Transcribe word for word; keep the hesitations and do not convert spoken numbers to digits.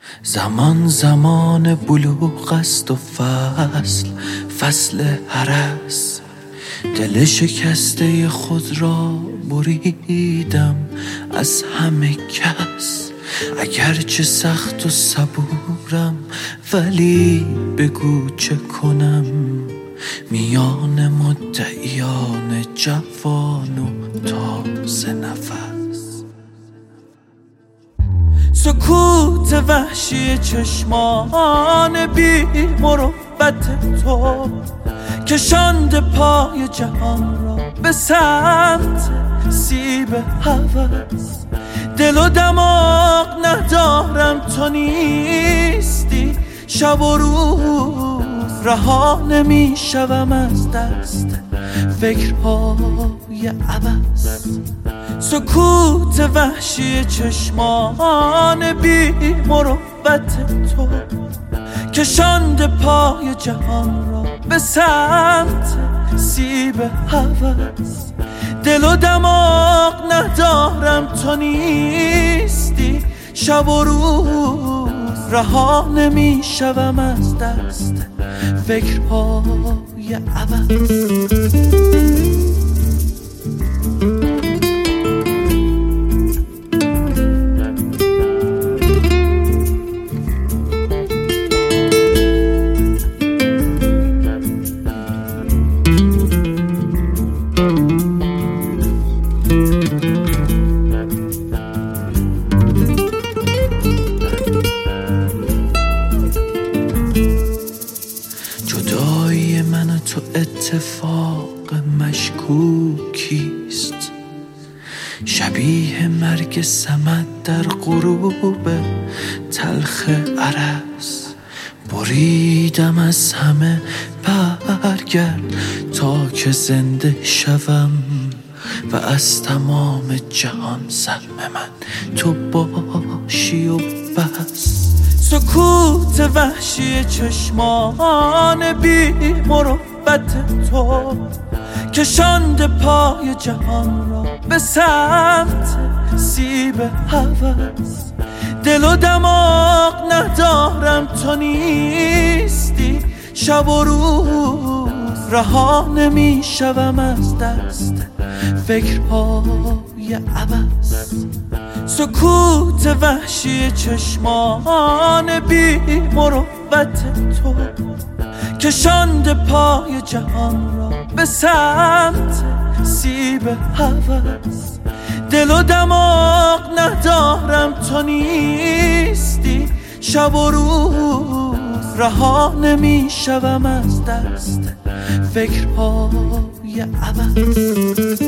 زمان زمان بلوغ است و فصل فصل هرس. دل شکسته خود را بریدم از همه کس. اگرچه سخت و صبورم ولی بگو چه کنم میان مدعیان جوان و تازه نفس. سکوت وحشی چشمان بی مروت تو کشانده پای جهان را به سمت سیب هوس. دل و دماغ ندارم تو نیستی، شب و روز رها نمی شوم از دست فکرهای عبث. سکوت وحشی چشمان بی مروت تو کشانده پای جهان را به سمت سیب هوس. دل و دماغ ندارم تو نیستی، شب و روز رها نمی شوم از دست فکرهای عبث. جدایی من و تو اتفاق مشکوکیست، شبیه مرگ صمد در غروب تلخ ارس. بریدم از همه برگرد تا که زنده شوم و از تمام جهان سهم من تو باشی و بس. سکوت وحشی چشمان بی مروت تو کشانده پای جهان را به سمت سیب هوس. دل و دماغ ندارم تو نیستی، شب و روز رها نمی شوم از دست فکرهای عبث. سکوت وحشی چشمان بی مروت تو کشانده پای جهان را به سمت سیب هوس. دل و دماغ ندارم تو نیستی، شب و روز رها نمی شوم از دست فکرهای عبث.